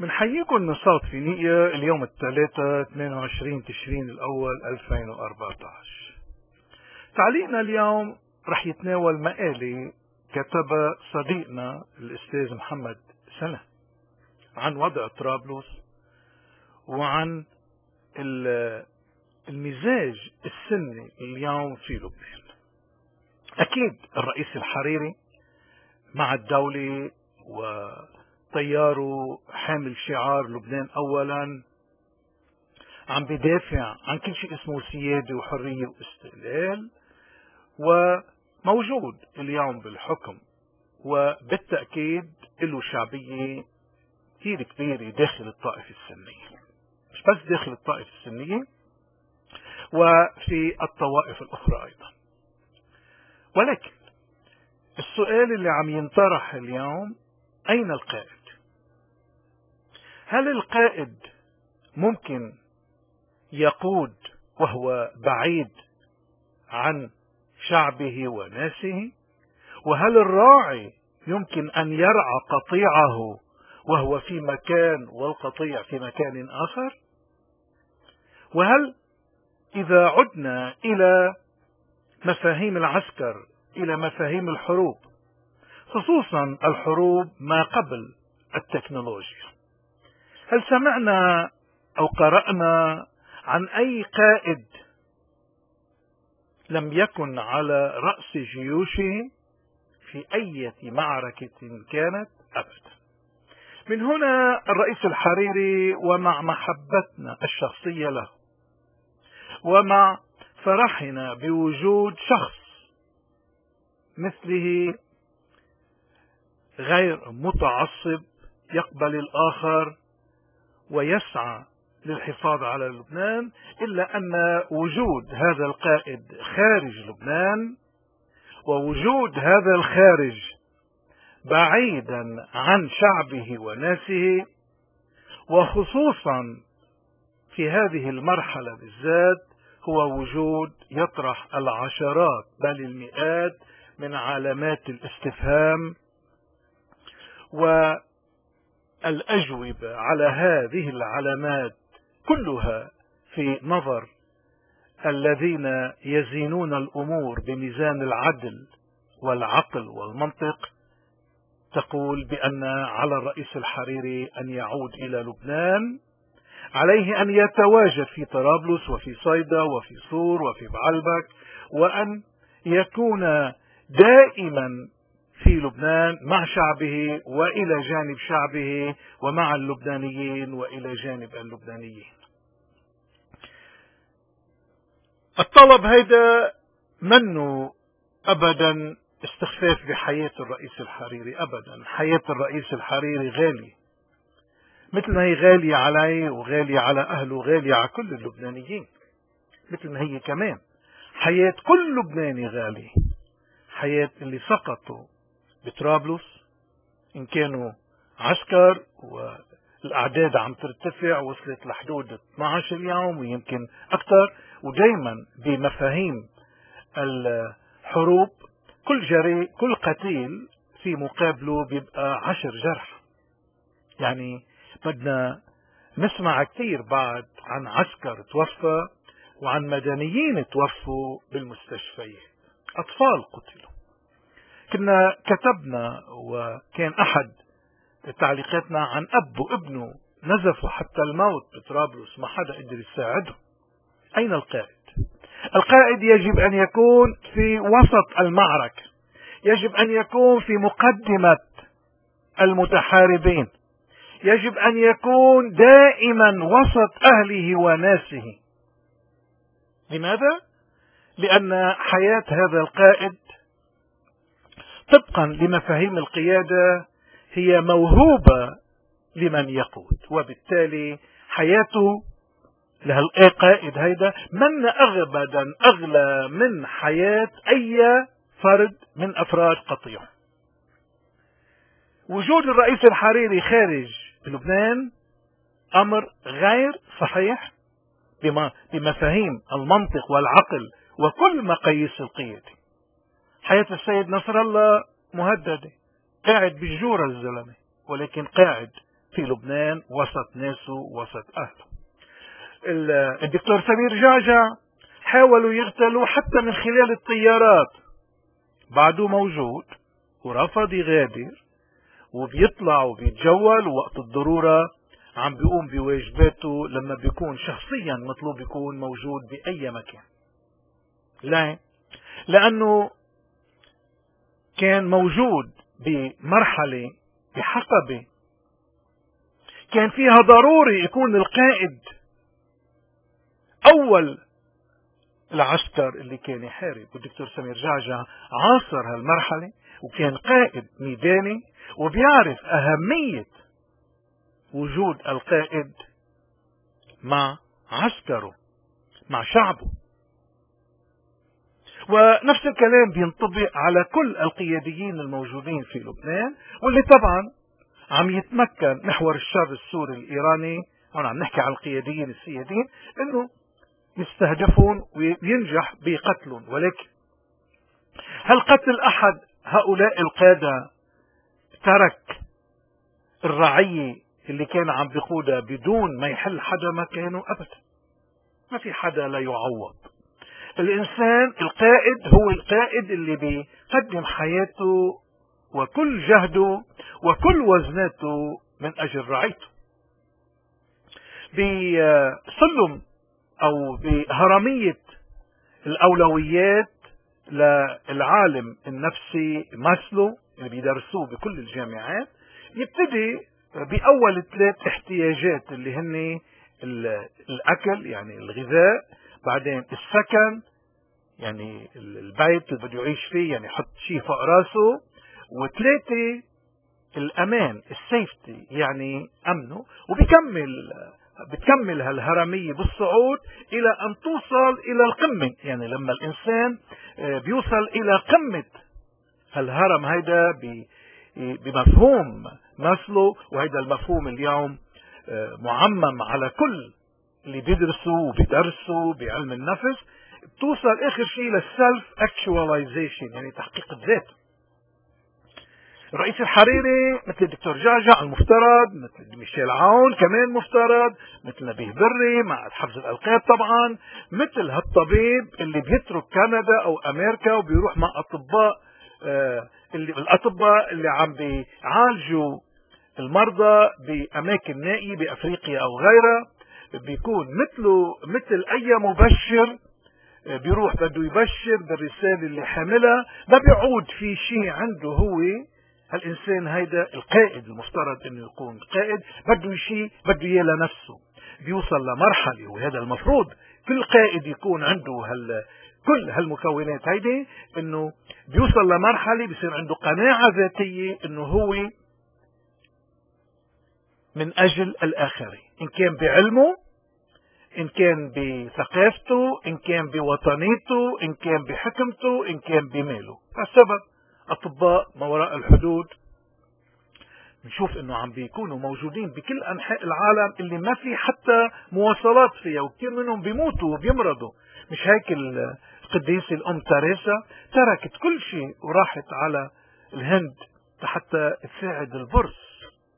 بنحييكم من صوت فينيقيا اليوم الثلاثاء 22 تشرين الأول 2014. تعليقنا اليوم رح يتناول مقالة كتبها صديقنا الأستاذ محمد سنة عن وضع طرابلس وعن المزاج السني اليوم في لبنان. أكيد الرئيس الحريري مع الدولة وطياره حامل شعار لبنان أولا عم بدافع عن كل شيء اسمه سيادة وحرية واستقلال، وموجود اليوم بالحكم، وبالتأكيد له شعبية كثير كبيرة داخل الطائفة السنية، مش بس داخل الطائفة السنية وفي الطوائف الأخرى أيضا. ولكن السؤال اللي عم ينطرح اليوم: أين القائد؟ هل القائد ممكن يقود وهو بعيد عن شعبه وناسه؟ وهل الراعي يمكن أن يرعى قطيعه وهو في مكان والقطيع في مكان آخر؟ وهل إذا عدنا إلى مفاهيم العسكر، إلى مفاهيم الحروب، خصوصا الحروب ما قبل التكنولوجيا، هل سمعنا أو قرأنا عن أي قائد لم يكن على رأس جيوشه في أي معركة كانت؟ أبدا. من هنا الرئيس الحريري ومع محبتنا الشخصية له ومع فرحنا بوجود شخص مثله غير متعصب يقبل الآخر ويسعى للحفاظ على لبنان، إلا أن وجود هذا القائد خارج لبنان ووجود هذا الخارج بعيدا عن شعبه وناسه، وخصوصا في هذه المرحلة بالذات، هو وجود يطرح العشرات بل المئات من علامات الاستفهام والأجوبة على هذه العلامات كلها في نظر الذين يزينون الأمور بميزان العدل والعقل والمنطق تقول بأن على الرئيس الحريري أن يعود إلى لبنان، عليه أن يتواجد في طرابلس وفي صيدا وفي صور وفي بعلبك، وأن يكون دائما في لبنان مع شعبه وإلى جانب شعبه ومع اللبنانيين وإلى جانب اللبنانيين. الطلب هيدا منه أبدا استخفاف بحياة الرئيس الحريري، أبدا. حياة الرئيس الحريري غالية، مثل ما هي غالية علي وغالية على أهله وغالية على كل اللبنانيين، مثل ما هي كمان حياة كل لبناني غالية. حياة اللي سقطوا بطرابلس إن كانوا عسكر، والأعداد عم ترتفع وصلت لحدود 12 اليوم ويمكن أكثر، ودايما بمفاهيم الحروب كل قتيل في مقابله بيبقى 10 جرح. يعني بدنا نسمع كثير بعد عن عسكر توفى وعن مدنيين توفوا بالمستشفيات، أطفال قتلوا. كنا كتبنا وكان أحد تعليقاتنا عن أب وابنه نزفوا حتى الموت بطرابلس، ما حدا قدر يساعده. أين القائد؟ القائد يجب أن يكون في وسط المعركة، يجب أن يكون في مقدمة المتحاربين، يجب أن يكون دائما وسط أهله وناسه. لماذا؟ لأن حياة هذا القائد طبقا لمفاهيم القيادة هي موهوبة لمن يقود، وبالتالي حياته لهالقائد هيدا من أبدا أغلى من حياة أي فرد من أفراد قطيعه. وجود الرئيس الحريري خارج لبنان أمر غير صحيح بمفاهيم المنطق والعقل وكل مقاييس القيادة. حياة السيد نصر الله مهددة، قاعد بالجورة الزلمة، ولكن قاعد في لبنان وسط ناسه وسط أهله. الدكتور سمير جعجع حاولوا يغتالوا حتى من خلال الطيارات، بعده موجود ورفض يغادر، وبيطلع وبيتجول، ووقت الضرورة عم بيقوم بواجباته لما بيكون شخصيا مطلوب يكون موجود بأي مكان. لا، لأنه كان موجود بمرحلة بحقبة كان فيها ضروري يكون القائد أول العسكر اللي كان يحارب. والدكتور سمير جعجع عاصر هالمرحلة وكان قائد ميداني وبيعرف أهمية وجود القائد مع عسكره مع شعبه. ونفس الكلام بينطبق على كل القياديين الموجودين في لبنان، واللي طبعا عم يتمكن محور الشر السوري الإيراني، هون عم نحكي على القياديين السياديين، انه يستهدفون وينجح بقتلهم. ولكن هل قتل أحد هؤلاء القادة ترك الرعية اللي كان عم بيقودها بدون ما يحل حدا مكانه؟ أبدا، ما في حدا لا يعوض. الإنسان القائد هو القائد اللي بيقدم حياته وكل جهده وكل وزناته من أجل رعيته. بسلم أو بهرمية الأولويات للعالم النفسي ماسلو اللي بيدرسوه بكل الجامعات، يبتدي بأول 3 احتياجات اللي هن الأكل يعني الغذاء، بعدين السكن يعني البيت اللي بده يعيش فيه يعني يحط شيء فوق راسه، و3 الأمان السيفتي يعني أمنه. بتكمل هالهرمية بالصعود إلى أن توصل إلى القمة. يعني لما الإنسان بيوصل إلى قمة هالهرم هيدا بمفهوم ماسلو، وهيدا المفهوم اليوم معمم على كل اللي بيدرسوا وبيدرسوا بعلم النفس، توصل آخر شيء للسلف اكشواليزيشن يعني تحقيق الذات. الرئيس الحريري مثل الدكتور جعجع المفترض، مثل ميشيل عون كمان مفترض، مثل نبيه بري مع حفظ الألقاب طبعا، مثل هالطبيب اللي بيترك كندا أو أمريكا وبيروح مع الأطباء اللي عم بيعالجوا المرضى بأماكن نائية بأفريقيا أو غيرها، بيكون مثل أي مبشر بيروح بده يبشر بالرسالة اللي حاملها، ما بيعود في شيء عنده. هو هالإنسان هيدا القائد المفترض انه يكون قائد، بده شيء بده اياه لنفسه، بيوصل لمرحلة، وهذا المفروض كل قائد يكون عنده كل هالمكونات هيدي، انه بيوصل لمرحلة بيصير عنده قناعة ذاتية انه هو من اجل الاخرين، ان كان بعلمه، ان كان بثقافته، ان كان بوطنيته، ان كان بحكمته، ان كان بماله. فالسبب أطباء ما وراء الحدود نشوف انه عم بيكونوا موجودين بكل انحاء العالم اللي ما في حتى مواصلات فيها، وكثير منهم بيموتوا وبيمرضوا. مش هيك القديسة الأم تريسا تركت كل شيء وراحت على الهند حتى تساعد البرص.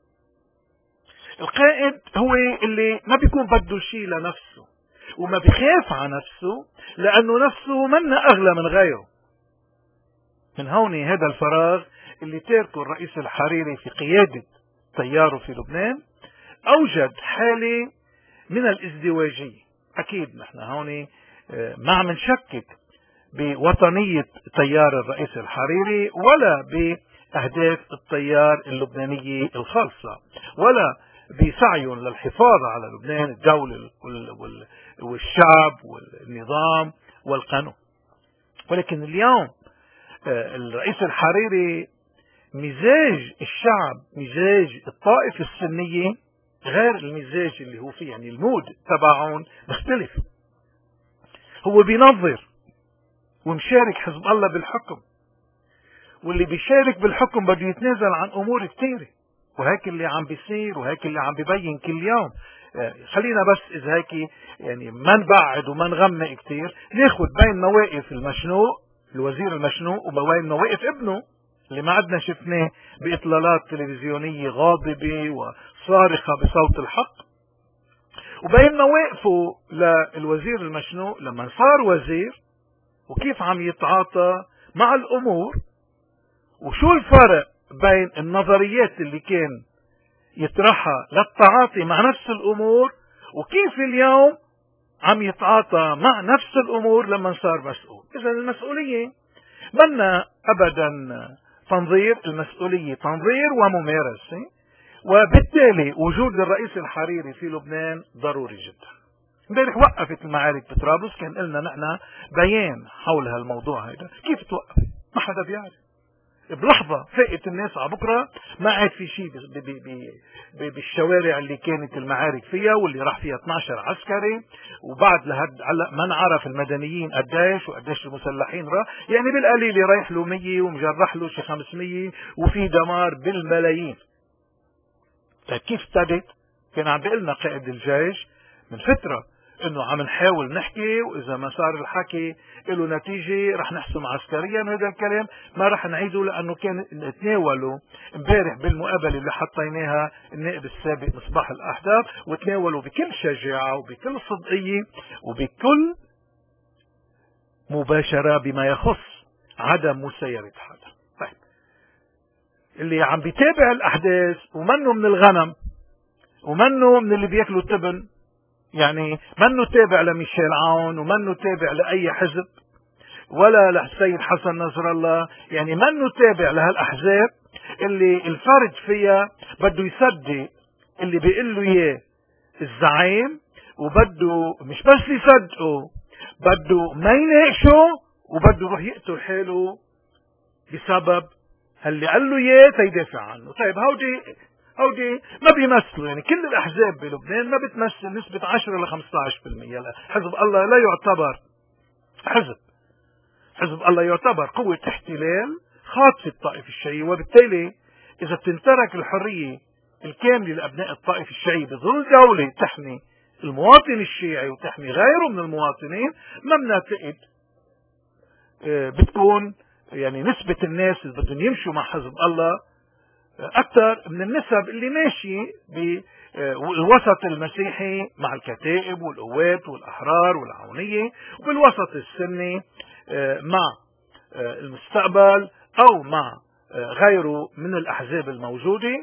القائد هو اللي ما بيكون بده شيء لنفسه وما بيخاف على نفسه، لأنه نفسه منا أغلى من غيره. من هون هذا الفراغ اللي تاركه الرئيس الحريري في قيادة تياره في لبنان أوجد حالة من الازدواجية. أكيد نحن هون ما عم نشكك بوطنية تيار الرئيس الحريري ولا بأهداف التيار اللبنانية الخالصة ولا بسعيهم للحفاظ على لبنان، الدولة والشعب والنظام والقانون. ولكن اليوم الرئيس الحريري مزاج الشعب، مزاج الطائفة السنية غير المزاج اللي هو فيه، يعني المود تبعهم مختلف. هو بينظر ومشارك حزب الله بالحكم، واللي بيشارك بالحكم بده يتنازل عن امور كثيرة، وهيك اللي عم بيصير وهيك اللي عم ببين كل يوم. خلينا بس اذا هيك يعني ما نبعد وما نغمق كثير، ناخذ بين مواقف المشنوق الوزير المشنوق وبين مواقف ابنه اللي ما عدنا شفناه بإطلالات تلفزيونية غاضبة وصارخة بصوت الحق. وبينما وقفوا للوزير المشنوق لما صار وزير وكيف عم يتعاطى مع الأمور، وشو الفرق بين النظريات اللي كان يطرحها للتعاطي مع نفس الأمور وكيف اليوم عم يتعاطى مع نفس الأمور لما صار مسؤول. إذا المسؤولية منا أبدا تنظير، المسؤولية تنظير وممارسة، وبالتالي وجود الرئيس الحريري في لبنان ضروري جدا. امبارح وقفت المعارك بطرابلس، كان لنا نحن بيان حول هالموضوع هذا، كيف توقف؟ ما حدا بيعرف. بلحظة فاقت الناس على بكرة، ما عاد في شيء بالشوارع اللي كانت المعارك فيها واللي راح فيها 12 عسكري، وبعد لهد هلا ما نعرف المدنيين قديش وقديش المسلحين يعني بالقليل رايح له 100 ومجرح له شي 500 وفي دمار بالملايين. طيب كيف ابتدت؟ كان عم بيقلنا قائد الجيش من فترة انه عم نحاول نحكي، واذا ما صار الحكي له نتيجة رح نحسم عسكريا. هذا الكلام ما رح نعيده لانه كان نتناوله امبارح بالمقابلة اللي حطيناها النائب السابق مصباح الاحداث، وتناولوا بكل شجاعة وبكل صدقية وبكل مباشرة بما يخص عدم مسيرة حدا. طيب اللي عم بيتابع الاحداث ومنه من الغنم ومنه من اللي بياكلوا التبن، يعني منه تابع لميشيل عون ومنه تابع لأي حزب ولا للسيد حسن نصر الله، يعني منه تابع لهالأحزاب اللي الفرد فيها بده يصدق اللي بيقول له اياه الزعيم، وبده مش بس يصدقه، بده ما يناقشه، وبده يروح يقتل حاله بسبب اللي قال له اياه تيدافع عنه. طيب هودي ما بيمثلوا، يعني كل الأحزاب بلبنان ما بتمثل نسبة 10 ل 15%. حزب الله لا يعتبر حزب. حزب الله يعتبر قوة احتلال خاطفة الطائفة الشيعية، وبالتالي إذا بتنترك الحرية الكاملة لأبناء الطائفة الشيعية بظل دولة تحمي المواطن الشيعي وتحمي غيره من المواطنين، ما بنعتقد بتكون يعني نسبة الناس اللي بدهم يمشوا مع حزب الله أكثر من النسب اللي ماشي بالوسط المسيحي مع الكتائب والقوات والأحرار والعونية، وبالوسط السني مع المستقبل أو مع غيره من الأحزاب الموجودة.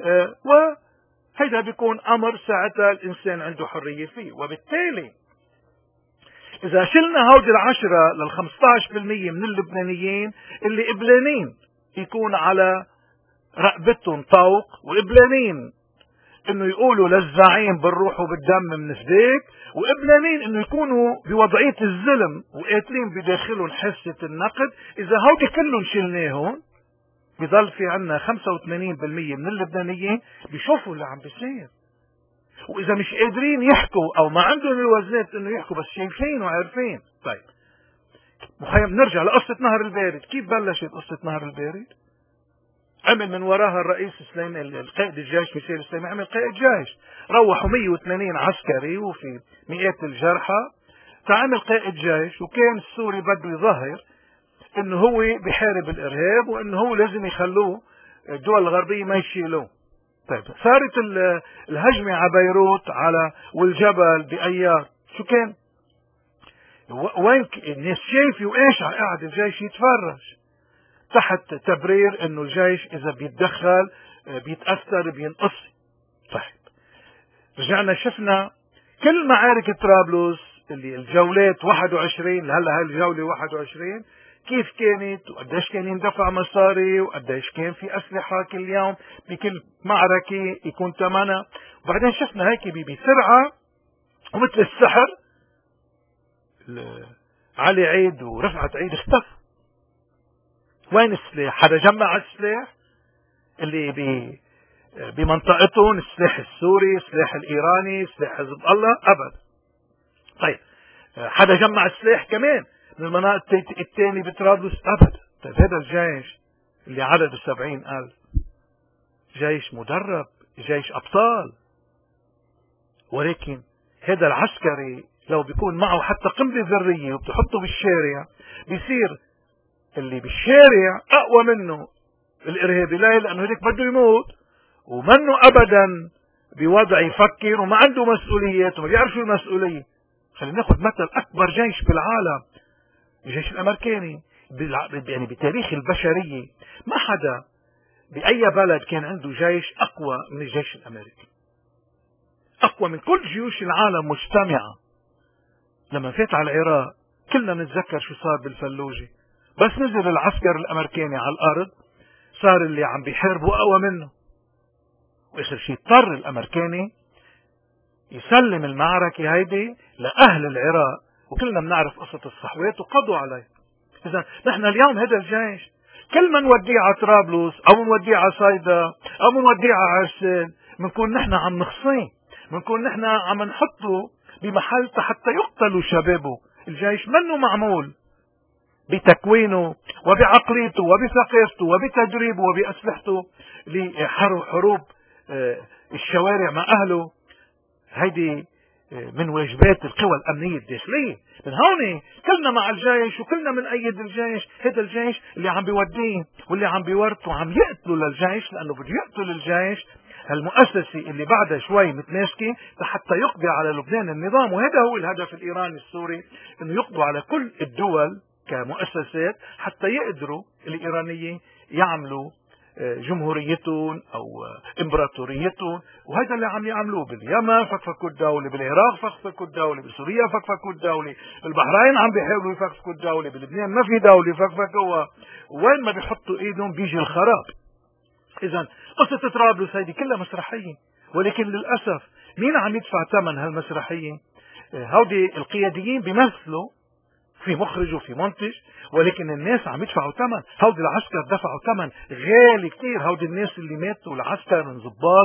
وهذا بيكون أمر ساعتها الإنسان عنده حرية فيه. وبالتالي إذا شلنا هودي 10 لل 15% من اللبنانيين اللي قبلانين يكون على رقبتهم طوق وقبلانين انه يقولوا للزعيم بالروح وبالدم منفديك، وقبلانين انه يكونوا بوضعية الظلم وقاتلين بداخلهم حاسة النقد، اذا هودي كلهم شلناهم بضل في عنا 85% من اللبنانيين بيشوفوا اللي عم بيصير، واذا مش قادرين يحكوا او ما عندهم الوزنات انه يحكوا بس شايفين وعارفين. طيب مخيم نرجع لقصة نهر البارد. كيف بلشت قصة نهر البارد؟ عمل من وراها الرئيس سليمان القائد الجيش ميشيل سليمان، عمل قائد جيش، روحوا 180 عسكري وفي مئات الجرحى، فعمل قائد جيش، وكان السوري بده يظهر انه هو بحارب الارهاب وانه هو لازم يخلوه الدول الغربية ما يشيلوه. طيب صارت الهجمة على بيروت على والجبل بأيار، شو كان؟ وين الناس شايفة وايش قاعد الجيش يتفرج تحت تبرير انه الجيش اذا بيتدخل بيتأثر بينقص. طيب رجعنا شفنا كل معارك طرابلس اللي الجولات 21 لهلا هاي الجولة 21 كيف كانت وقديش كان يندفع مصاري وقديش كان في أسلحة كل يوم بكل معركة يكون ثمنها. وبعدين شفنا هيك بسرعة ومثل السحر علي عيد ورفعت عيد اختفوا. وين السلاح؟ حدا جمع السلاح اللي بمنطقتهم، السلاح السوري، السلاح الإيراني، سلاح حزب الله؟ أبدا. طيب حدا جمع السلاح كمان من المناطق الثانية بطرابلس؟ أبدا. طيب هذا الجيش اللي عدده 70,000 جيش مدرب، جيش أبطال، ولكن هذا العسكري لو بيكون معه حتى قنبلة ذرية وبتحطه بالشارع بيصير اللي بالشارع أقوى منه الإرهابي. ليه؟ لأنه هيك بده يموت ومنه أبدا بوضع يفكر وما عنده مسؤوليات وما بيعرف شو المسؤولية. خلينا ناخذ مثل أكبر جيش بالعالم، الجيش الأمريكاني. يعني بتاريخ البشرية ما حدا بأي بلد كان عنده جيش أقوى من الجيش الأمريكي، أقوى من كل جيوش العالم مجتمعة. لما فات على العراق كلنا نتذكر شو صار بالفلوجة، بس نزل العسكر الأمريكاني على الأرض صار اللي عم بيحاربوا أقوى منه، وآخر شيء اضطر الأمريكاني يسلم المعركة هيدي لأهل العراق، وكلنا بنعرف قصة الصحوات وقضوا عليه. إذا نحن اليوم هذا الجيش كل ما نوديه على طرابلس أو نوديه على صيدا أو نوديه على عرسال بنكون نحن عم نخصيه، بنكون نحن عم نحطه بمحل حتى يقتلوا شبابه. الجيش منه معمول بتكوينه وبعقليته وبثقافته وبتدريبه وبأسلحته لحروب الشوارع مع أهله. هيدي من واجبات القوى الأمنية الداخلية. من هون كلنا مع الجيش وكلنا من أيد الجيش. هذا الجيش اللي عم بيوديه واللي عم بيورطه عم يقتلوا للجيش، لأنه بده يقتل الجيش هالمؤسسة اللي بعدها شوي متماسكة حتى يقضي على لبنان النظام. وهذا هو الهدف الإيراني السوري، إنه يقضوا على كل الدول كمؤسسات حتى يقدروا الإيرانيين يعملوا جمهوريتهم أو إمبراطوريتهم. وهذا اللي عم يعملوه باليمن، فكفكوا الدولة، بالعراق فكفكوا الدولة، بسوريا فكفكوا الدولة، بالبحرين عم بيحاولوا يفكفكوا الدولة، بلبنان ما في دولة فكفكوها. وين ما بيحطوا ايدهم بيجي الخراب. إذا قصة طرابلس هذه كلها مسرحية، ولكن للأسف مين عم يدفع ثمن هالمسرحية؟ هودي القياديين بيمثلوا، في مخرج وفي منتج، ولكن الناس عم يدفعوا ثمن. هودي العسكر دفعوا ثمن غالي كتير. هودي الناس اللي ماتوا العسكر من ضباط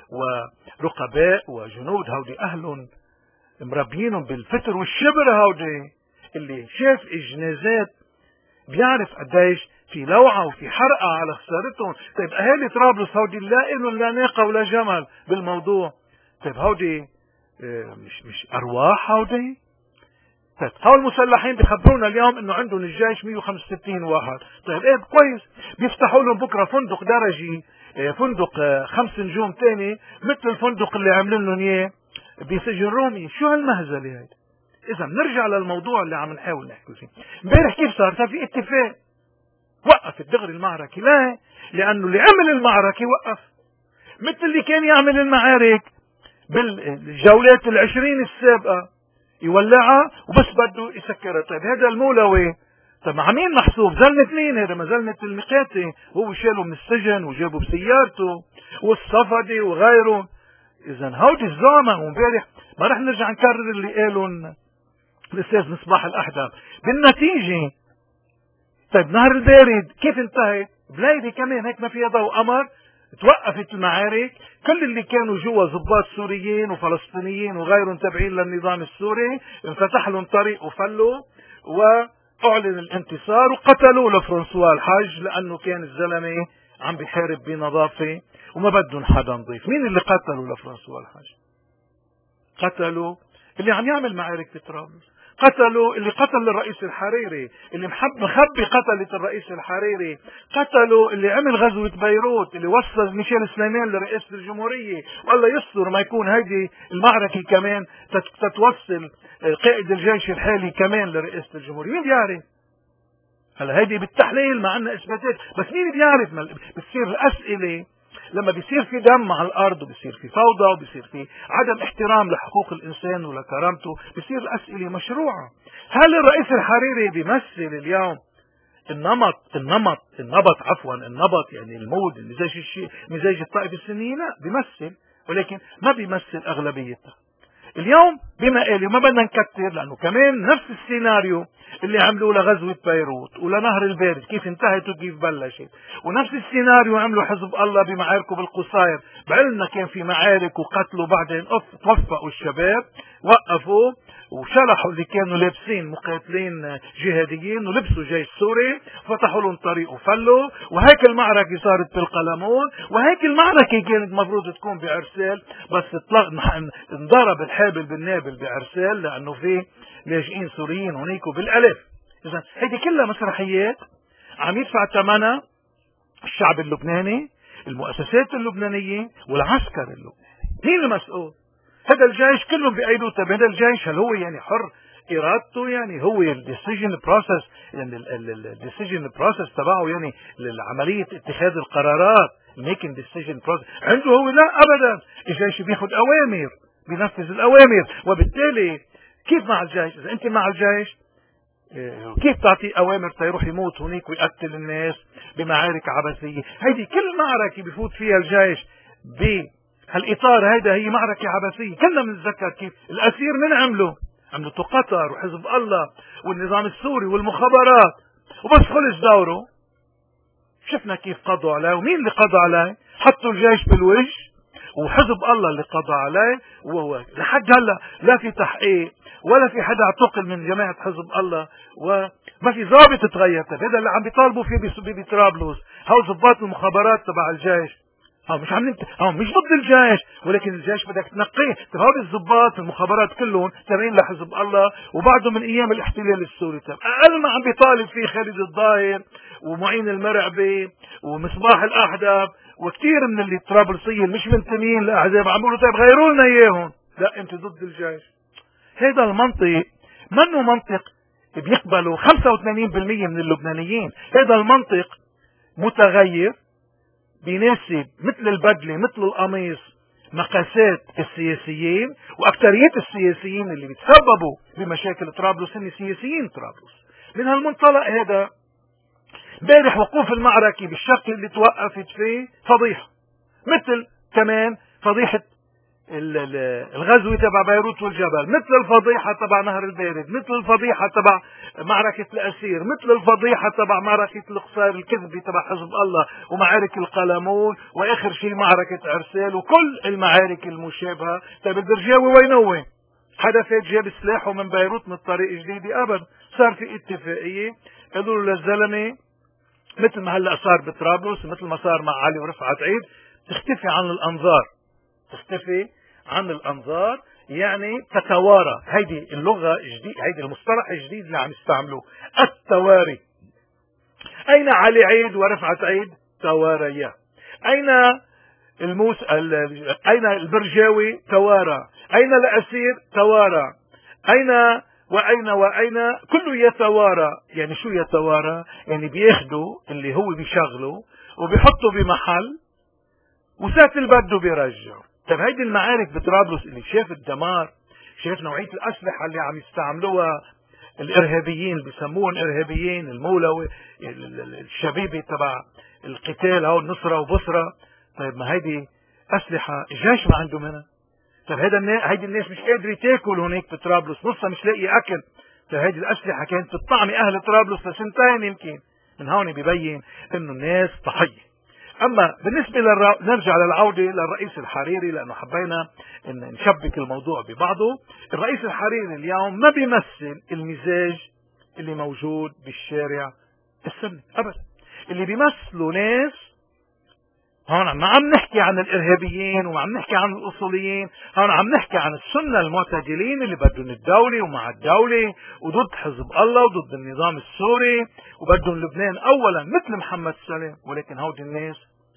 ورقباء وجنود، هودي أهلهم مربينهم بالفتر والشبر. هودي اللي شاف الجنازات بيعرف قديش في لوعة وفي حرقة على خسارتهم. طيب أهالي طرابلس هودي لا إلهم لا ناقة ولا جمل بالموضوع. طيب هودي مش أرواح هودي. طيب هول المسلحين بيخبرونا اليوم انه عندهم الجيش 165 واحد. طيب ايه كويس، بيفتحوا لهم بكره فندق درجي، فندق 5 نجوم تاني مثل الفندق اللي عاملين لهم اياه بسجن رومي. شو هالمهزله هيدي؟ اذا بنرجع للموضوع اللي عم نحاول نحكي فيه. امبارح كيف صار في اتفاق وقف الدغري المعركه؟ لا، لانه اللي عمل المعركه وقف، مثل اللي كان يعمل المعارك بالجولات ال20 السابقه، يولعها وبس بده يسكرها. طيب هذا المولوي، طيب مع مين محسوب؟ زلمة مين هذا؟ ما زلمة المقاتي، هو شاله من السجن وجابه بسيارته، والصفدي وغيره. اذا هودي الزعماء. وامبارح ما رح نرجع نكرر اللي قالوا الاستاذ مصباح الاحدب بالنتيجة. طيب نهر البارد كيف انتهى؟ بلايدي كمان هيك ما فيها ضوء قمر، توقفت المعارك. كل اللي كانوا جوا ضباط سوريين وفلسطينيين وغيرهم تابعين للنظام السوري انفتح لهم طريق وفلوا، واعلن الانتصار وقتلوا لفرنسوا الحج، لانه كان الزلمه عم بيحارب بنظافه وما بدهم حدا نظيف. مين اللي قتلوا لفرنسوا الحج؟ قتلوا اللي عم يعمل معارك في طرابلس، قتلوا اللي قتل الرئيس الحريري، اللي مخبي قتلت الرئيس الحريري، قتلوا اللي عمل غزوة بيروت، اللي وصل ميشيل سليمان لرئاسة الجمهورية. والله يستر ما يكون هيدي المعركة كمان تتوصل قائد الجيش الحالي كمان لرئاسة الجمهورية. مين بيعرف؟ هلا هيدي بالتحليل ما عندنا اثباتات، بس مين بيعرف؟ بتصير الاسئلة لما بيصير في دم على الارض وبيصير في فوضى وبيصير في عدم احترام لحقوق الانسان ولكرامته، بيصير الاسئله مشروعه. هل الرئيس الحريري بيمثل اليوم النبط يعني المود، مزاج الطائفه السنيه؟ لا، بيمثل، ولكن ما بيمثل اغلبيتها. اليوم بما قالوا ما بدنا نكتر، لانه كمان نفس السيناريو اللي عملوه لغزوة بيروت ولنهر البارد كيف انتهت وكيف بلشت، ونفس السيناريو عملوا حزب الله بمعاركه بالقصاير. بعلمنا كان في معارك وقتلوا، بعدين توفقوا الشباب، وقفوا وشلحوا اللي كانوا لابسين مقاتلين جهاديين ولبسوا جيش سوري، فتحوا لهم طريق وفلوا. وهيك المعركة صارت بالقلمون، وهيك المعركة كانت مفروض تكون بعرسال، بس انضرب الحابل بالنابل بعرسال، لأنه في لاجئين سوريين هنيك بالالاف. اذا هيدي كلها مسرحيات عم يدفع ثمنها الشعب اللبناني، المؤسسات اللبنانية، والعسكر اللبناني. مين المسؤول؟ هذا الجيش كلهم بأيده. طب هذا الجيش هل هو يعني حر إرادته؟ يعني هو الديسيجن بروسس، يعني الديسيجن بروسس تبعه، يعني عملية اتخاذ القرارات، ميكينج ديسيجن بروسس عنده هو؟ لا أبدا. الجيش بياخذ أوامر، بينفذ الأوامر. وبالتالي كيف مع الجيش؟ إذا أنت مع الجيش كيف تعطي أوامر تيروح يموت هناك ويقتل الناس بمعارك عبثية؟ هيدي كل معركة بفوت فيها الجيش بهالإطار هيدا هي معركة عبثية. كلنا بنتذكر كيف الأسير من عملوا قطر وحزب الله والنظام السوري والمخابرات، وبس خلص دوره شفنا كيف قضوا عليه. ومين اللي قضى عليه؟ حطوا الجيش بالوجه، وحزب الله اللي قضى عليه. وهو لحد هلا لا في تحقيق ولا في حدا اعتقل من جماعة حزب الله، وما في ضابط تغير. هذا اللي عم بيطالبوا فيه بطرابلس، هاو ضباط المخابرات تبع الجيش. هاو مش ضد الجيش، ولكن الجيش بدك تنقيه. طب هول الضباط المخابرات كلهم تابعين لحزب الله وبعده من ايام الاحتلال السوري. طب اقل ما عم بيطالب فيه خالد الظاهر ومعين المرعبي ومصباح الاحدب وكثير من اللي طرابلسيين مش منتمين لاحزاب، عم بيقولوا طيب غيروا لنا اياهم. لا، انت ضد الجيش. هذا المنطق منه منطق بيقبله 85% من اللبنانيين. هذا المنطق متغير، بيناسب مثل البدلة مثل القميص مقاسات السياسيين، واكثرية السياسيين اللي بيتسببوا بمشاكل طرابلس هن سياسيين طرابلس. من هالمنطلق هذا امبارح وقوف المعركة بالشكل اللي توقفت فيه فضيحة، مثل كمان فضيحة الغزو تبع بيروت والجبل، مثل الفضيحة تبع نهر البارد، مثل الفضيحة تبع معركة الأسير، مثل الفضيحة تبع معركة القصار الكذبي تبع حزب الله ومعارك القلمون، وآخر شيء معركة عرسال وكل المعارك المشابهة. طيب البرجاوي وين؟ حدا فات جاب سلاحه من بيروت من طريق جديدة؟ أبدا. صار في اتفاقية، قالوا له للزلمة مثل ما هلا صار بطرابلس، مثل ما صار مع علي ورفعت عيد، تختفي عن الأنظار. تختفي عن الأنظار يعني تتوارى. هيدي اللغة الجديد، هيدي المصطلح الجديد اللي عم يستعملوه، التواري. أين علي عيد ورفعت عيد؟ تواريا. أين أين البرجاوي؟ توارى. أين الأسير؟ توارى. أين وأين كله يتوارى. يعني شو يتوارى؟ يعني بياخدوا اللي هو بيشغله وبيحطوا بمحل وسات البدو بيرجعوا. طيب هيدي المعارك بطرابلس اللي شاف الدمار، شاف نوعية الأسلحة اللي عم يستعملوها الإرهابيين اللي بيسموهم إرهابيين، المولوي الشبيبة تبع القتال أو النصرة وبصرة. طيب ما هيدي أسلحة الجيش ما عنده منها. طيب هيدي الناس مش قادرة تاكل هناك بطرابلس، نصها مش لاقي أكل. طيب هيدي الأسلحة كانت بتطعم أهل طرابلس لسنتين يمكن. من هون بيبين إنه الناس ضحية. أما بالنسبة نرجع للعودة للرئيس الحريري، لأنه حبينا إن نشبك الموضوع ببعضه. الرئيس الحريري اليوم ما بيمثل المزاج اللي موجود بالشارع السني أبدا. اللي بيمثلوا ناس هون ما عم نحكي عن الإرهابيين وما عم نحكي عن الأصوليين، هون عم نحكي عن السنة المعتدلين اللي بدهم الدولة ومع الدولة وضد حزب الله وضد النظام السوري وبدهم لبنان أولا مثل محمد سلام. ولكن هودي الناس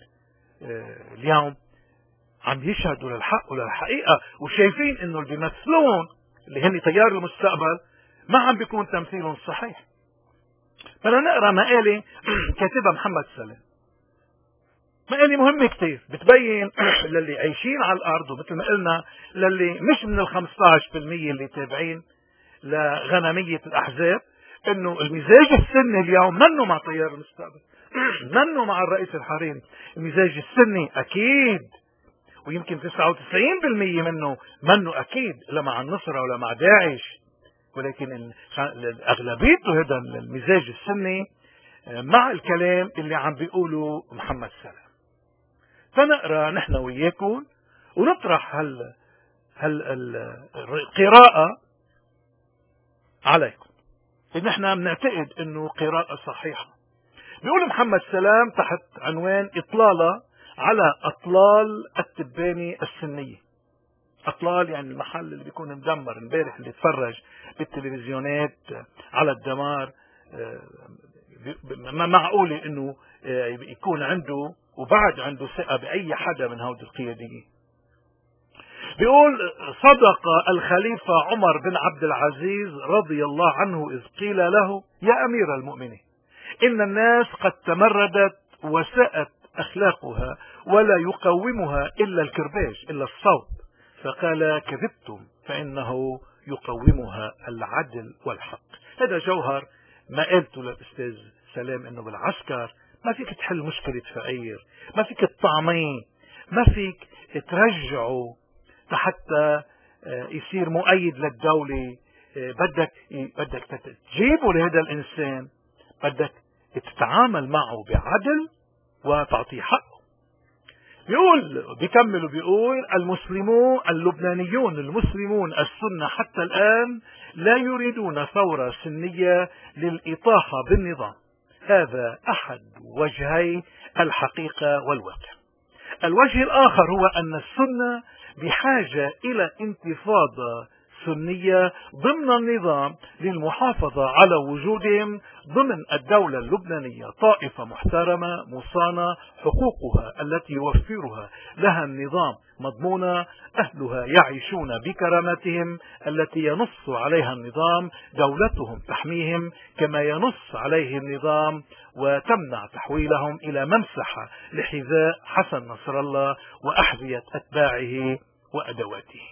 اليوم عم يشهدوا للحق وللحقيقة وشايفين انه اللي بيمثلون اللي هن تيار المستقبل ما عم بيكون تمثيلهم صحيح. بدنا نقرأ مقالة كاتبها محمد سلام، مقالة مهمة كتير بتبين للي عايشين على الأرض ومثل ما قلنا للي مش من 15% اللي تابعين لغنمية الأحزاب انه المزاج السني اليوم منه مع تيار المستقبل، منه مع الرئيس الحريري. المزاج السني أكيد ويمكن 99% منه أكيد لا مع النصرة ولا مع داعش، ولكن أغلبيته هذا المزاج السني مع الكلام اللي عم بيقوله محمد سلام. فنقرأ نحن وياكم ونطرح القراءة عليكم. نحن بنعتقد انه قراءة صحيحة. بيقول محمد سلام تحت عنوان إطلالة على أطلال التباني السنية. أطلال يعني المحل اللي بيكون مدمر. امبارح اللي تفرج بالتلفزيونات على الدمار ما معقول انه يكون عنده وبعد عنده ثقة بأي حدا من هؤلاء القياديين. بيقول صدق الخليفة عمر بن عبد العزيز رضي الله عنه إذ قيل له يا أمير المؤمنين إن الناس قد تمردت وساءت أخلاقها ولا يقومها إلا الكرباج إلا الصوت، فقال كذبتم فإنه يقومها العدل والحق. هذا جوهر ما قلته للأستاذ سلام، إنه بالعسكر ما فيك تحل مشكلة فقير، ما فيك تطعميه، ما فيك ترجعه حتى يصير مؤيد للدولة. بدك تجيبه لهذا الإنسان، بدك تتعامل معه بعدل وتعطيه حقه. بيكمل بيقول المسلمون اللبنانيون المسلمون السنة حتى الآن لا يريدون ثورة سنية للإطاحة بالنظام. هذا أحد وجهي الحقيقة والواقع. الوجه الآخر هو أن السنة بحاجة إلى انتفاضة سنية ضمن النظام للمحافظة على وجودهم ضمن الدولة اللبنانية، طائفة محترمة مصانة حقوقها التي يوفرها لها النظام مضمونة، أهلها يعيشون بكرامتهم التي ينص عليها النظام، دولتهم تحميهم كما ينص عليه النظام وتمنع تحويلهم إلى ممسحة لحذاء حسن نصر الله وأحذية أتباعه وأدواته.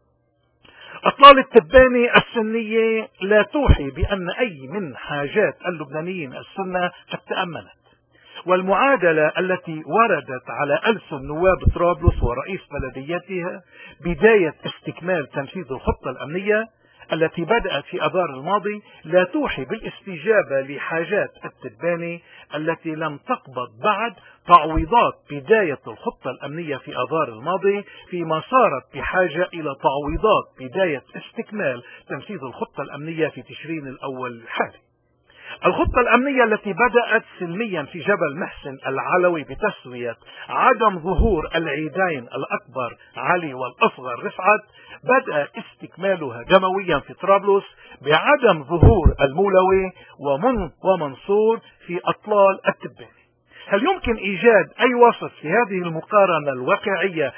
أطلال التباني السنية لا توحي بأن أي من حاجات اللبنانيين السنة قد تأمنت، والمعادلة التي وردت على ألسن نواب طرابلس ورئيس بلديتها بداية استكمال تنفيذ الخطة الأمنية التي بدأت في أذار الماضي لا توحي بالاستجابة لحاجات التباني التي لم تقبض بعد تعويضات بداية الخطة الأمنية في أذار الماضي، فيما صارت بحاجة إلى تعويضات بداية استكمال تنفيذ الخطة الأمنية في تشرين الأول الحالي. الخطة الأمنية التي بدأت سلميا في جبل محسن العلوي بتسوية عدم ظهور العيدين الأكبر علي والأصغر رفعت، بدأ استكمالها دمويا في طرابلس بعدم ظهور المولوي ومنصور في أطلال التباني. هل يمكن إيجاد أي وصف في هذه المقارنة الواقعية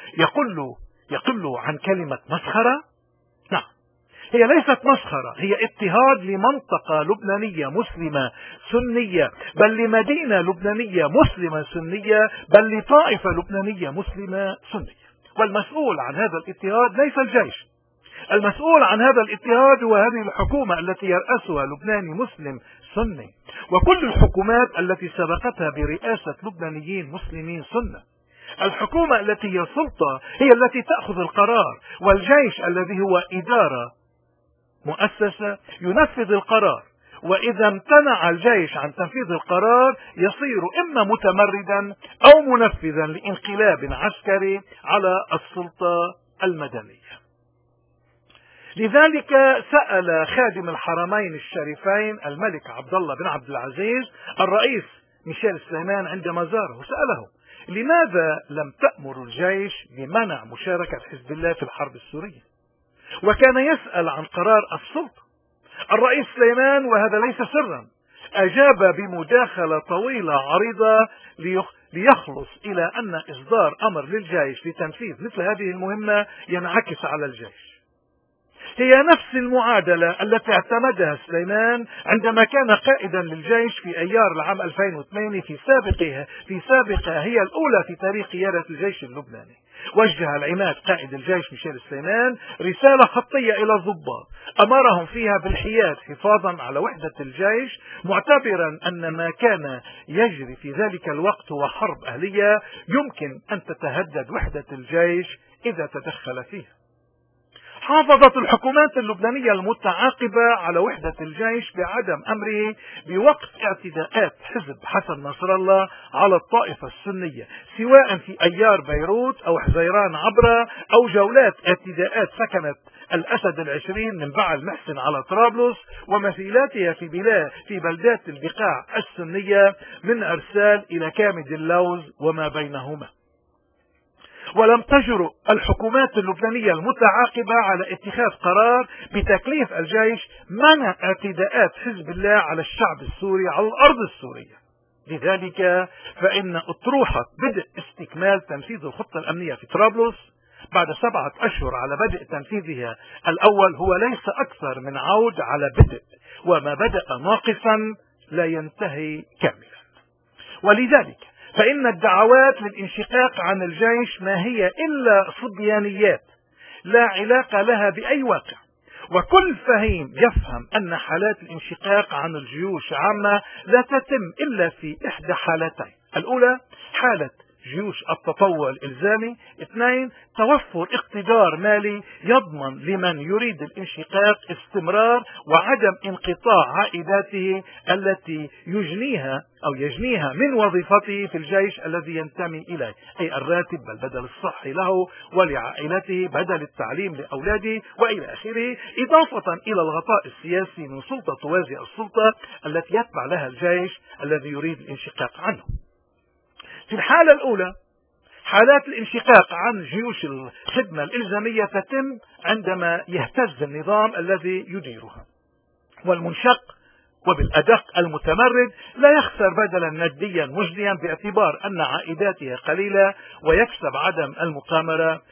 يقل عن كلمة مسخرة؟ نعم، هي ليست مسخرة، هي اضطهاد لمنطقة لبنانية مسلمة سنية، بل لمدينة لبنانية مسلمة سنية، بل لطائفة لبنانية مسلمة سنية. والمسؤول عن هذا الاضطهاد ليس الجيش، المسؤول عن هذا الاضطهاد هو هذه الحكومة التي يرأسها لبناني مسلم سني، وكل الحكومات التي سبقتها برئاسة لبنانيين مسلمين سنة. الحكومة التي هي سلطة هي التي تأخذ القرار، والجيش الذي هو إدارة مؤسسة ينفذ القرار، وإذا امتنع الجيش عن تنفيذ القرار يصير إما متمردا أو منفذا لانقلاب عسكري على السلطة المدنية. لذلك سأل خادم الحرمين الشريفين الملك عبد الله بن عبد العزيز الرئيس ميشيل سليمان عندما زاره، سأله لماذا لم تأمر الجيش بمنع مشاركة حزب الله في الحرب السورية؟ وكان يسأل عن قرار السلطة. الرئيس سليمان وهذا ليس سرا أجاب بمداخلة طويلة عريضة ليخلص إلى أن إصدار أمر للجيش لتنفيذ مثل هذه المهمة ينعكس على الجيش. هي نفس المعادلة التي اعتمدها سليمان عندما كان قائدا للجيش في أيار العام 2008 في سابقها هي الأولى في تاريخ قيادة الجيش اللبناني. وجه العماد قائد الجيش ميشيل سليمان رسالة خطية إلى الضباط أمرهم فيها بالحياد حفاظا على وحدة الجيش، معتبرا أن ما كان يجري في ذلك الوقت هو حرب أهلية يمكن أن تتهدد وحدة الجيش إذا تدخل فيها. حافظت الحكومات اللبنانية المتعاقبة على وحدة الجيش بعدم أمره بوقف اعتداءات حزب حسن نصر الله على الطائفة السنية، سواء في أيار بيروت أو حزيران عبرة أو جولات اعتداءات سكنت الأسد العشرين من بعل محسن على طرابلس ومثيلاتها في بلدات البقاع السنية من أرسال إلى كامد اللوز وما بينهما. ولم تجرؤ الحكومات اللبنانية المتعاقبة على اتخاذ قرار بتكليف الجيش منع اعتداءات حزب الله على الشعب السوري على الأرض السورية. لذلك فإن أطروحة بدء استكمال تنفيذ الخطة الأمنية في طرابلس بعد 7 أشهر على بدء تنفيذها الأول هو ليس أكثر من عود على بدء، وما بدأ ناقصا لا ينتهي كاملا. ولذلك فإن الدعوات للانشقاق عن الجيش ما هي إلا صبيانيات لا علاقة لها بأي واقع، وكل فهيم يفهم أن حالات الانشقاق عن الجيوش عامة لا تتم إلا في إحدى حالتين: الأولى حالة جيوش التطوع الإلزامي، 2 توفر اقتدار مالي يضمن لمن يريد الانشقاق استمرار وعدم انقطاع عائداته التي يجنيها من وظيفته في الجيش الذي ينتمي إليه، أي الراتب البدل الصحي له ولعائلته، بدل التعليم لأولاده وإلى آخره، إضافة إلى الغطاء السياسي من سلطة توازي السلطة التي يتبع لها الجيش الذي يريد الانشقاق عنه. في الحالة الأولى حالات الانشقاق عن جيوش الخدمة الإلزامية تتم عندما يهتز النظام الذي يديرها، والمنشق وبالأدق المتمرد لا يخسر بدلا نديا مجديا باعتبار أن عائداته قليلة ويكسب عدم المقامرة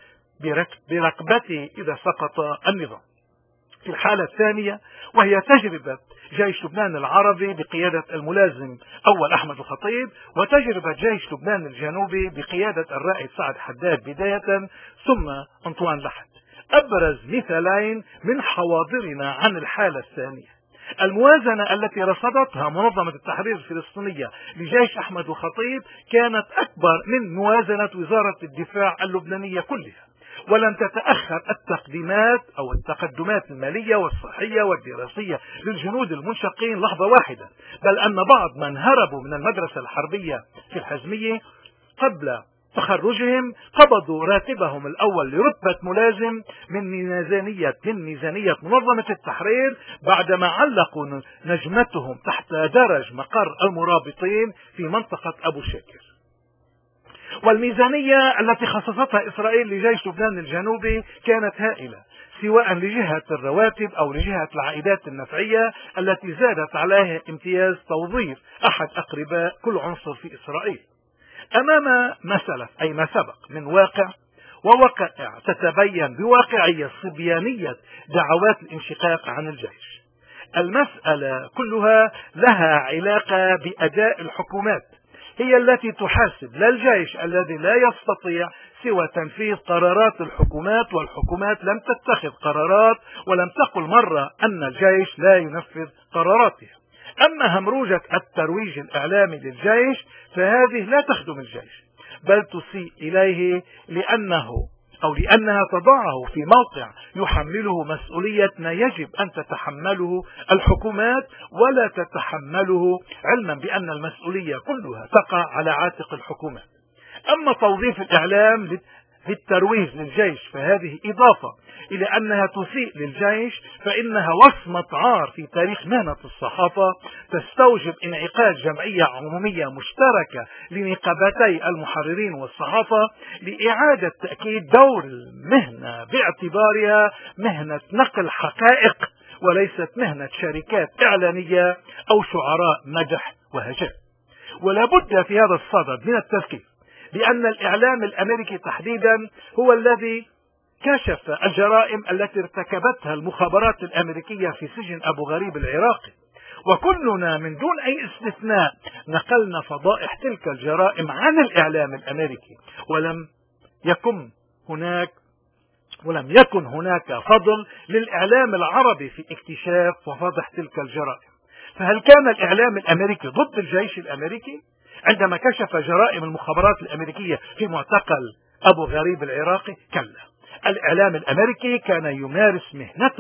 برقبته إذا سقط النظام. في الحالة الثانية وهي تجربة جيش لبنان العربي بقيادة الملازم أول أحمد الخطيب، وتجربة جيش لبنان الجنوبي بقيادة الرائد سعد حداد بداية ثم أنطوان لحد، أبرز مثالين من حواضرنا عن الحالة الثانية. الموازنة التي رصدتها منظمة التحرير الفلسطينية لجيش أحمد الخطيب كانت أكبر من موازنة وزارة الدفاع اللبنانية كلها، ولم تتأخر التقديمات أو التقدمات المالية والصحية والدراسية للجنود المنشقين لحظة واحدة، بل أن بعض من هربوا من المدرسة الحربية في الحزمية قبل تخرجهم قبضوا راتبهم الأول لرتبة ملازم من ميزانية منظمة التحرير بعدما علقوا نجمتهم تحت درج مقر المرابطين في منطقة أبو شاكر. والميزانية التي خصصتها إسرائيل لجيش لبنان الجنوبي كانت هائلة، سواء لجهة الرواتب أو لجهة العائدات النفعية التي زادت عليها امتياز توظيف أحد أقرباء كل عنصر في إسرائيل. أمام ما سلف أي ما سبق من واقع ووقائع تتبين بواقعية صبيانية دعوات الانشقاق عن الجيش. المسألة كلها لها علاقة بأداء الحكومات، هي التي تحاسب لا الجيش الذي لا يستطيع سوى تنفيذ قرارات الحكومات، والحكومات لم تتخذ قرارات ولم تقل مرة أن الجيش لا ينفذ قراراته. أما همروجة الترويج الإعلامي للجيش فهذه لا تخدم الجيش بل تسيء إليه لأنها تضعه في موقع يحمله مسؤولية ما يجب أن تتحمله الحكومات ولا تتحمله، علما بأن المسؤولية كلها تقع على عاتق الحكومات. أما توظيف الإعلام للترويج للجيش فهذه إضافة إلى أنها تسيء للجيش، فإنها وصمة عار في تاريخ مهنة الصحافة تستوجب انعقاد جمعية عمومية مشتركة لنقابتي المحررين والصحافة لإعادة تأكيد دور المهنة باعتبارها مهنة نقل حقائق وليست مهنة شركات إعلانية أو شعراء مدح وهجاء. ولا بد في هذا الصدد من التذكير بأن الإعلام الأمريكي تحديدا هو الذي كشف الجرائم التي ارتكبتها المخابرات الأمريكية في سجن أبو غريب العراقي، وكلنا من دون أي استثناء نقلنا فضائح تلك الجرائم عن الإعلام الأمريكي، ولم يكن هناك فضل للإعلام العربي في اكتشاف وفضح تلك الجرائم. فهل كان الإعلام الأمريكي ضد الجيش الأمريكي عندما كشف جرائم المخابرات الأمريكية في معتقل أبو غريب العراقي؟ كلا، الإعلام الأمريكي كان يمارس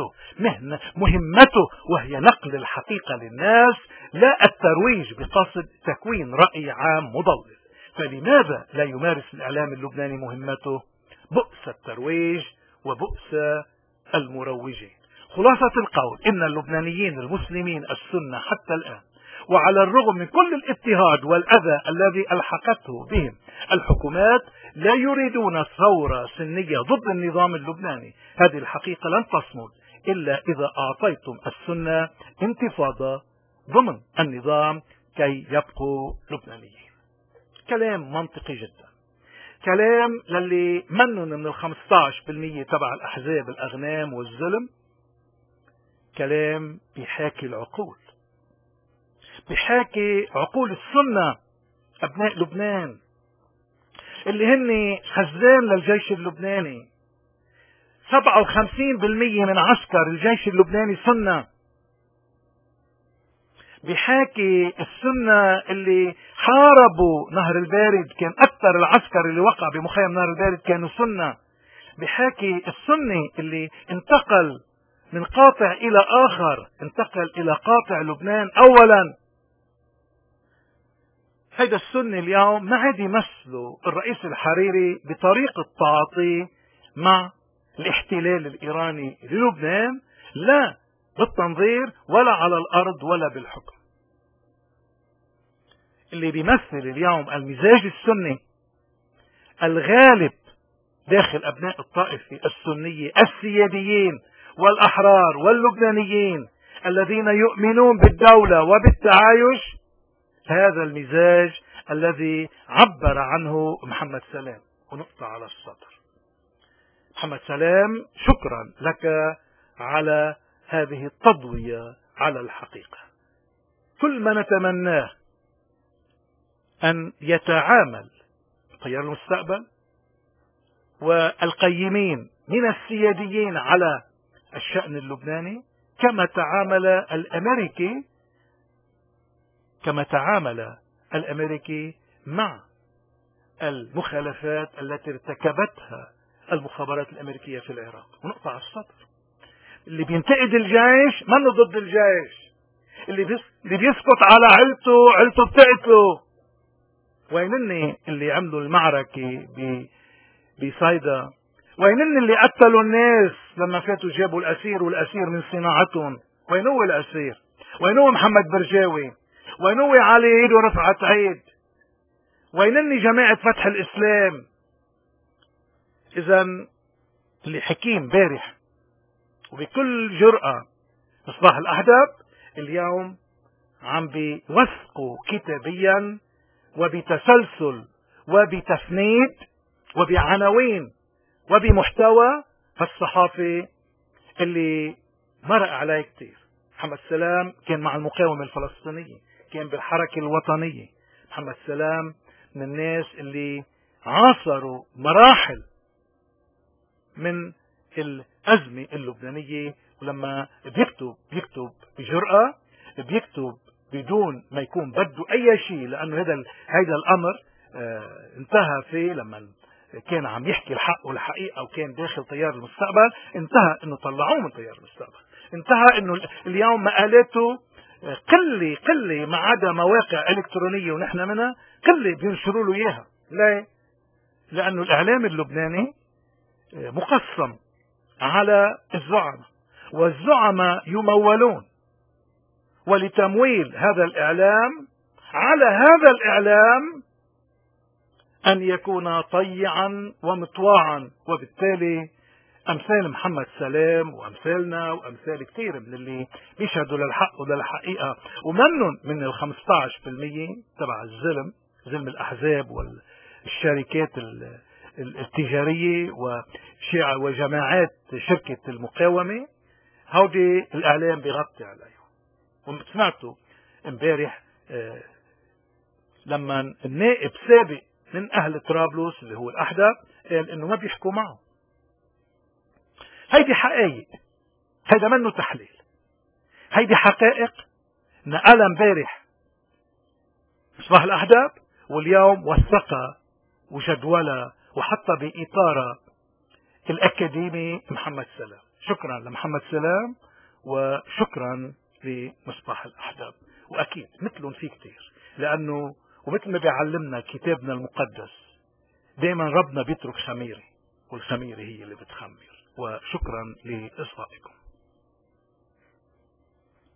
مهمته وهي نقل الحقيقة للناس لا الترويج بقصد تكوين رأي عام مضلل. فلماذا لا يمارس الإعلام اللبناني مهمته؟ بؤس الترويج وبؤس المروجين. خلاصة القول إن اللبنانيين المسلمين السنة حتى الآن وعلى الرغم من كل الاضطهاد والأذى الذي ألحقته بهم الحكومات لا يريدون ثورة سنية ضد النظام اللبناني. هذه الحقيقة لن تصمد إلا إذا أعطيتم السنة انتفاضة ضمن النظام كي يبقوا لبنانيين. كلام منطقي جدا، كلام للي منن من 15% تبع الأحزاب الأغنام والظلم. كلام بيحاكي العقول، بيحاكي عقول السنة أبناء لبنان اللي هن خزان للجيش اللبناني. 57% من عسكر الجيش اللبناني سنة. بيحاكي السنة اللي حاربوا نهر البارد، كان أكثر العسكر اللي وقع بمخيم نهر البارد كانوا سنة. بيحاكي السني اللي انتقل من قاطع إلى آخر، انتقل إلى قاطع لبنان أولا. هيدا السني اليوم ما عاد يمثلوا الرئيس الحريري بطريقة تعاطيه مع الاحتلال الإيراني للبنان، لا بالتنظير ولا على الأرض ولا بالحكم. اللي بيمثل اليوم المزاج السني الغالب داخل أبناء الطائفة السنية السياديين والأحرار واللبنانيين الذين يؤمنون بالدولة وبالتعايش، هذا المزاج الذي عبر عنه محمد سلام. ونقطة على السطر. محمد سلام، شكرا لك على هذه التضوية على الحقيقة. كل ما نتمناه أن يتعامل تيار المستقبل والقيمين من السياديين على الشأن اللبناني كما تعامل الأمريكي مع المخالفات التي ارتكبتها المخابرات الأمريكية في العراق. ونقطع السطر. اللي بينتقد الجيش منه ضد الجيش، اللي بيسقط على عيلته بتقتله. وينني اللي عملوا المعركة بصيدا؟ وينني اللي قتلوا الناس لما فاتوا جابوا الأسير والأسير من صناعتهم؟ وين هو الأسير؟ وين هو محمد برجاوي؟ وين هو علي عيد ورفعت عيد؟ وينني جماعة فتح الإسلام؟ إذا اللي حكيم بارح وبكل جرأة مصباح الأحداث اليوم عم بيوثقوا كتابيا وبتسلسل وبتفنيد وبعناوين وبمحتوى الصحافي اللي مرق عليه كتير. محمد سلام كان مع المقاومة الفلسطينية، كان بالحركة الوطنية. محمد سلام من الناس اللي عاصروا مراحل من الأزمة اللبنانية، ولما بيكتب بجرأة، بيكتب بدون ما يكون بده أي شيء، لأنه هذا الأمر انتهى فيه لما كان عم يحكي الحق والحقيقة وكان داخل تيار المستقبل. انتهى انه طلعوه من تيار المستقبل، انتهى انه اليوم مقالاته قلة ما عدا مواقع الكترونية ونحن منها قلة بينشروا له اياها. ليه؟ لانه الاعلام اللبناني مقسم على الزعماء، والزعماء يمولون، ولتمويل هذا الإعلام على هذا الإعلام أن يكون طيعا ومطواعا. وبالتالي أمثال محمد سلام وأمثالنا وأمثال كثير من اللي بيشهدوا للحق وللحقيقة ومنن من 15% تبع ظلم الأحزاب والشركات التجارية وجماعات شركة المقاومة، هودي الإعلام بيغطي عليهم. وسمعتوا امبارح لما النائب سابق من أهل طرابلس اللي هو الأحداث قال إنه ما بيحكوا معه. هيدي حقائق، هيدا منه تحليل، هيدي حقائق نقلها امبارح مصباح الأحداث، واليوم وثقها وجدولها وحطها بإطارها الأكاديمي محمد سلام. شكرا لمحمد سلام وشكرا لمصباح الأحداث. وأكيد مثلهم في كتير، لأنه ومثل ما بيعلمنا كتابنا المقدس دائما ربنا بيترك خميرة، والخميرة هي اللي بتخمر. وشكرا لإصغائكم.